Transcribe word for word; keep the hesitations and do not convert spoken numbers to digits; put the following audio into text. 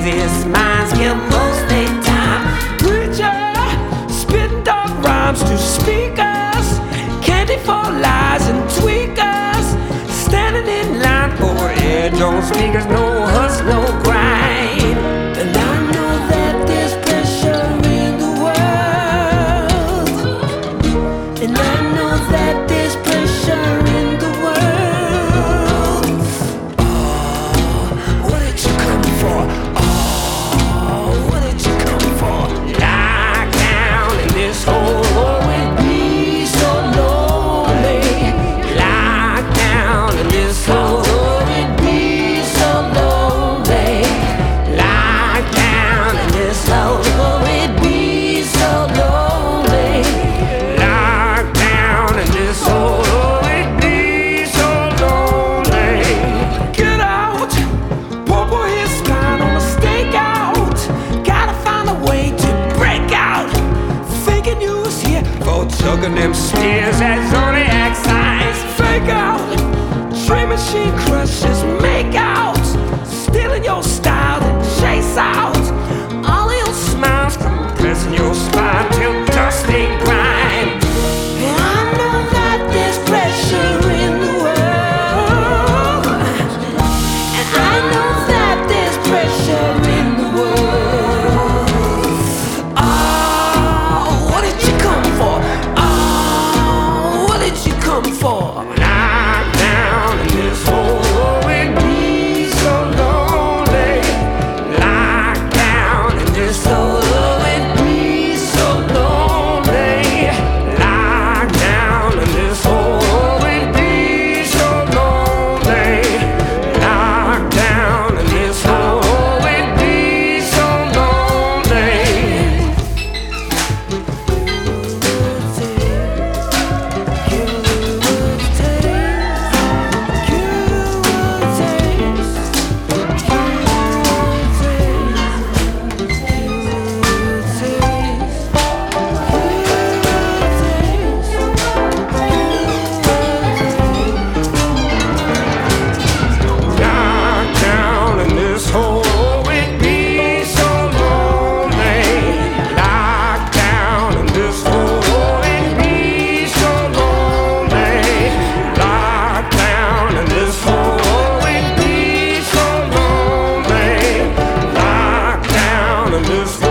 craziest minds kill most their time. Preacher, spitting dark rhymes to speakers, candy for lies and tweakers, standing in line for edge on speakers, no hustle, no grind. And I know that there's pressure in the world, and I know that there's pressure in the world. Oh, what did you come for? Oh, what did you come for? Lie down in this hole, oh, it'd be so lonely. Lie down in this hole, oh, it'd be so lonely. Lie down in this hole, oh, it'd be so lonely. Lie down in this hole, oh, it'd be so lonely. Get out, popo his spine on a stakeout. Gotta find a way to break out. Thinking you was here for tugging them steers as zodiac signs. Fake out, dream machine crushes, make out, stealing your style and chase out all your smiles, compressing your spine till dust ain't grind. And I know that there's pressure in the world, and I know that there's pressure in the world. Oh, what did you come for? Oh, what did you come for? Lie down in this hole, oh, it'd be so lonely. Lie down in this hole, oh, it'd be so lonely. Lie down in this hole, oh, it'd be so lonely. Lie down in this hole, oh, it'd be so lonely. Lie down in this hole, oh, it'd be so lonely. Lie down in this hole, oh, it'd be so lonely. Lie down in this hole, oh, it'd be so lonely. Lie down in this hole.